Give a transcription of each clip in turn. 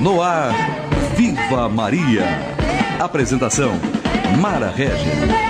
No ar, Viva Maria. Apresentação, Mara Régia.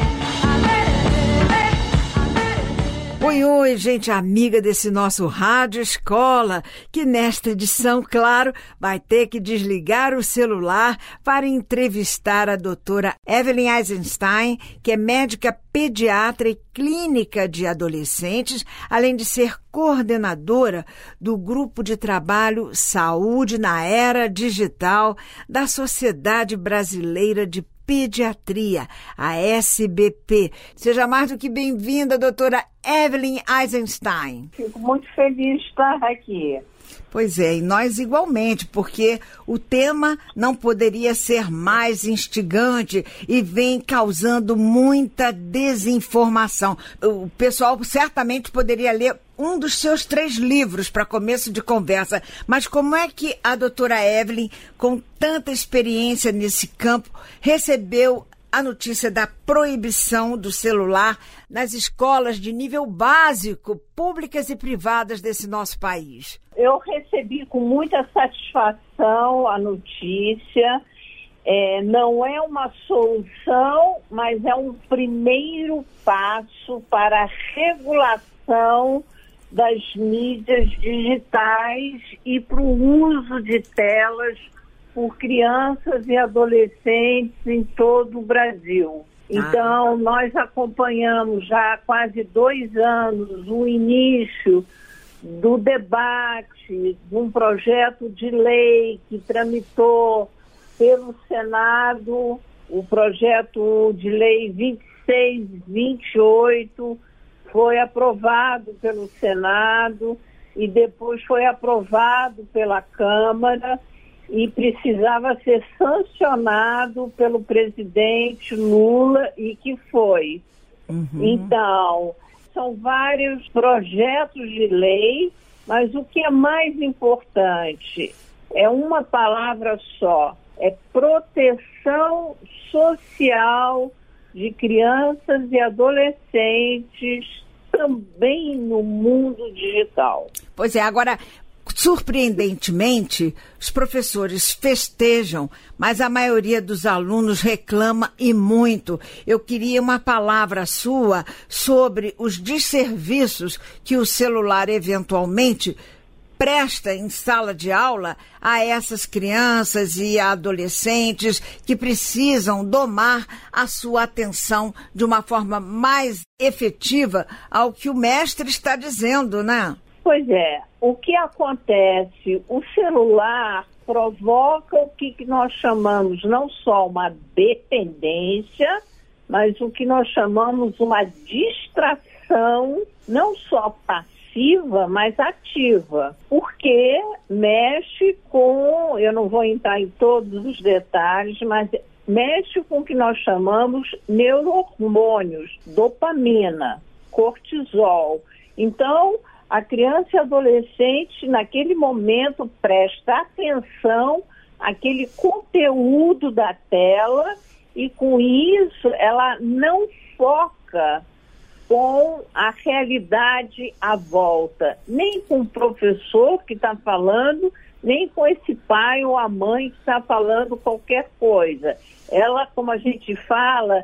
Oi, gente amiga desse nosso Rádio Escola, que nesta edição, claro, vai ter que desligar o celular para entrevistar a doutora Evelyn Eisenstein, que é médica pediatra e clínica de adolescentes, além de ser coordenadora do Grupo de Trabalho Saúde na Era Digital da Sociedade Brasileira de Pediatria, a SBP. Seja mais do que bem-vinda, doutora Evelyn Eisenstein. Fico muito feliz de estar aqui. Pois é, e nós igualmente, porque o tema não poderia ser mais instigante e vem causando muita desinformação. O pessoal certamente poderia ler um dos seus 3 livros para começo de conversa, mas como é que a doutora Evelyn, com tanta experiência nesse campo, recebeu a notícia da proibição do celular nas escolas de nível básico, públicas e privadas desse nosso país? Eu recebi com muita satisfação a notícia. Não é uma solução, mas é um primeiro passo para a regulação das mídias digitais e para o uso de telas por crianças e adolescentes em todo o Brasil. Então, nós acompanhamos já há quase 2 anos o início do debate de um projeto de lei que tramitou pelo Senado, o projeto de lei 2628, foi aprovado pelo Senado e depois foi aprovado pela Câmara e precisava ser sancionado pelo presidente Lula e que foi. Então, são vários projetos de lei, mas o que é mais importante é uma palavra só, é proteção social de crianças e adolescentes também no mundo digital. Pois é, agora, surpreendentemente, os professores festejam, mas a maioria dos alunos reclama e muito. Eu queria uma palavra sua sobre os desserviços que o celular eventualmente presta em sala de aula a essas crianças e adolescentes que precisam domar a sua atenção de uma forma mais efetiva ao que o mestre está dizendo, né? Pois é, o que acontece? O celular provoca o que nós chamamos não só uma dependência, mas o que nós chamamos uma distração, não só passiva, mas ativa, porque mexe com, eu não vou entrar em todos os detalhes, mas mexe com o que nós chamamos neurohormônios, dopamina, cortisol. Então, a criança e adolescente, naquele momento, presta atenção àquele conteúdo da tela e, com isso, ela não foca com a realidade à volta, nem com o professor que está falando, nem com esse pai ou a mãe que está falando qualquer coisa. Ela, como a gente fala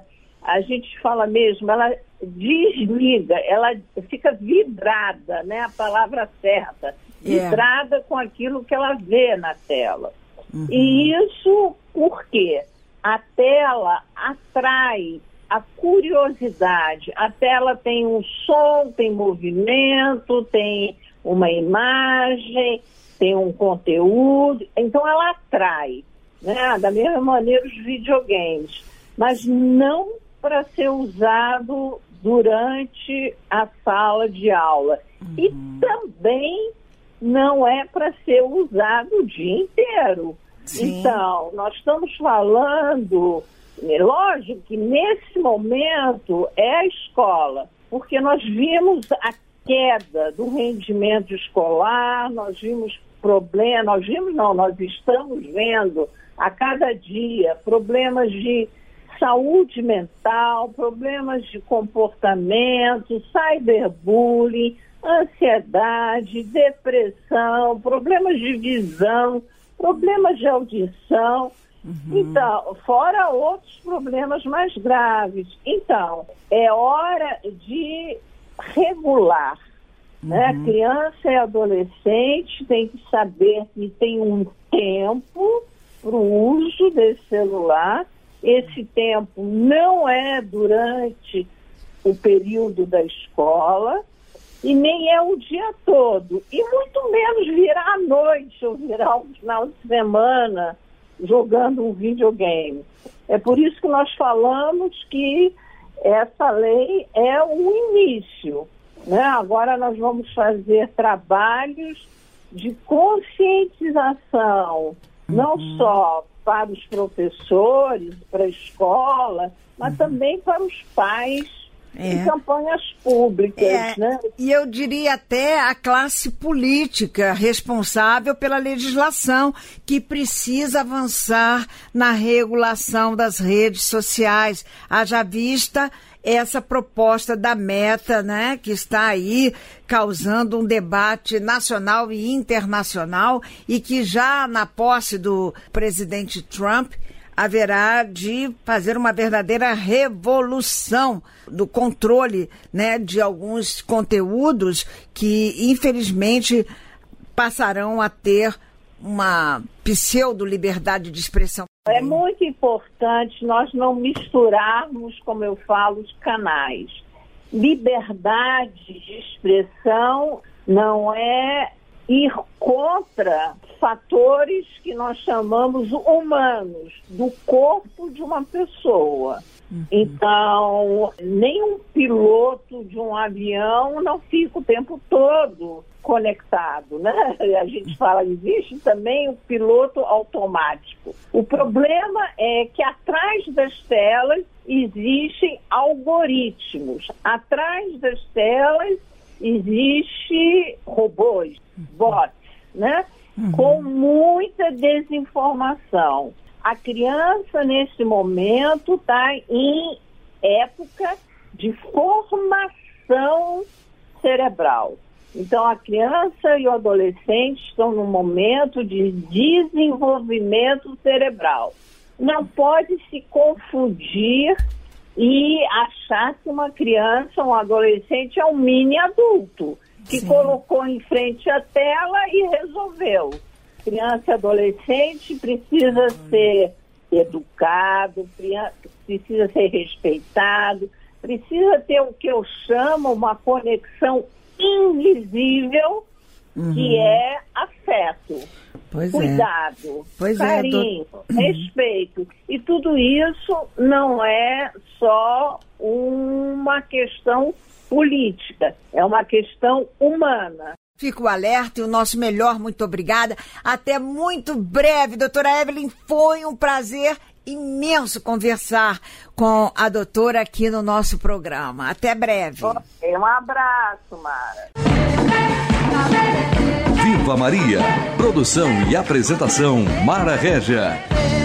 mesmo, ela desliga, ela fica vidrada, né? A palavra certa, vidrada com aquilo que ela vê na tela. E isso por quê? A tela atrai a curiosidade. A tela tem um som, tem movimento, tem uma imagem, tem um conteúdo, então ela atrai, né? Da mesma maneira os videogames, mas não para ser usado durante a sala de aula. E também não é para ser usado o dia inteiro. Sim. Então, nós estamos falando, lógico que nesse momento é a escola, porque nós vimos a queda do rendimento escolar, nós estamos vendo a cada dia problemas de saúde mental, problemas de comportamento, cyberbullying, ansiedade, depressão, problemas de visão. problemas de audição, então, fora outros problemas mais graves. Então, é hora de regular, né? Criança e adolescente tem que saber que tem um tempo para o uso desse celular. Esse tempo não é durante o período da escola e nem é o dia todo. E muito menos virar à noite ou virar um final de semana jogando um videogame. É por isso que nós falamos que essa lei é o início, né? Agora nós vamos fazer trabalhos de conscientização, não só para os professores, para a escola, mas também para os pais em campanhas públicas, né? E eu diria até a classe política responsável pela legislação, que precisa avançar na regulação das redes sociais. Haja vista essa proposta da Meta, né, que está aí causando um debate nacional e internacional e que já na posse do presidente Trump haverá de fazer uma verdadeira revolução do controle, né, de alguns conteúdos que, infelizmente, passarão a ter uma pseudo-liberdade de expressão. É muito importante nós não misturarmos, como eu falo, os canais. Liberdade de expressão não é ir contra fatores que nós chamamos humanos, do corpo de uma pessoa. Então, nenhum piloto de um avião não fica o tempo todo conectado, né? A gente fala, existe também o piloto automático. O problema é que atrás das telas existem algoritmos, atrás das telas existem robôs, bots, né? Com muita desinformação. A criança, nesse momento, está em época de formação cerebral. Então, a criança e o adolescente estão num momento de desenvolvimento cerebral. Não pode se confundir e achar que uma criança, um adolescente, é um mini adulto, que colocou em frente a tela e resolveu. Criança e adolescente precisa ser educado, precisa ser respeitado, precisa ter o que eu chamo uma conexão invisível, que é afeto, cuidado, carinho, respeito. E tudo isso não é só uma questão política, é uma questão humana. Fica o alerta e o nosso melhor muito obrigada. Até muito breve, doutora Evelyn. Foi um prazer imenso conversar com a doutora aqui no nosso programa. Até breve. Um abraço, Mara. Viva Maria. Produção e apresentação, Mara Régia.